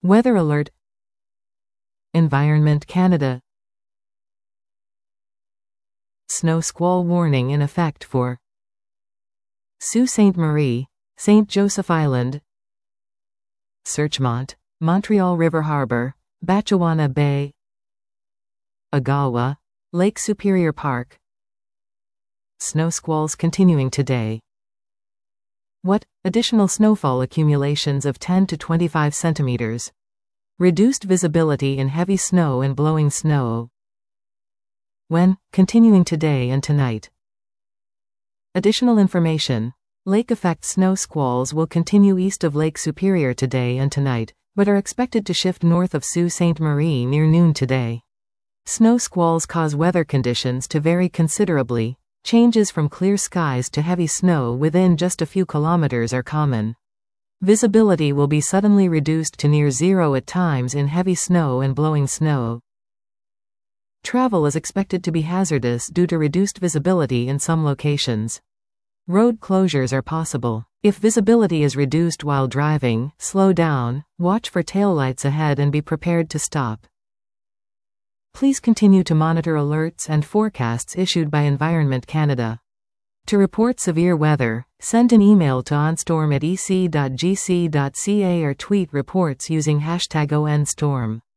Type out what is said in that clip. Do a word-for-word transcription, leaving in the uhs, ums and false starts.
Weather alert. Environment Canada. Snow squall warning in effect for Sault Ste. Marie, Saint Joseph Island, Searchmont, Montreal River Harbor, Batchewana Bay, Agawa, Lake Superior Park. Snow squalls continuing today. What? Additional snowfall accumulations of ten to twenty-five centimeters. Reduced visibility in heavy snow and blowing snow. When? Continuing today and tonight. Additional information. Lake effect snow squalls will continue east of Lake Superior today and tonight, but are expected to shift north of Sault Ste. Marie near noon today. Snow squalls cause weather conditions to vary considerably. Changes from clear skies to heavy snow within just a few kilometers are common. Visibility will be suddenly reduced to near zero at times in heavy snow and blowing snow. Travel is expected to be hazardous due to reduced visibility in some locations. Road closures are possible. If visibility is reduced while driving, slow down, watch for taillights ahead and be prepared to stop. Please continue to monitor alerts and forecasts issued by Environment Canada. To report severe weather, send an email to onstorm at e c dot g c dot c a or tweet reports using hashtag O N storm.